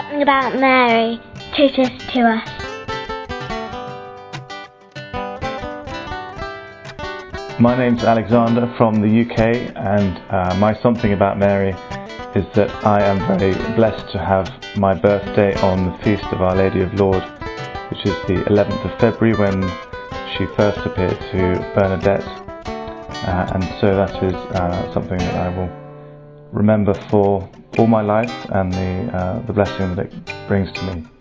Something About Mary teaches to us. My name's Alexander from the UK, and my Something About Mary is that I am very blessed to have my birthday on the Feast of Our Lady of Lourdes, which is the 11th of February when she first appeared to Bernadette, and so that is something that I will remember for all my life, and the blessing that it brings to me.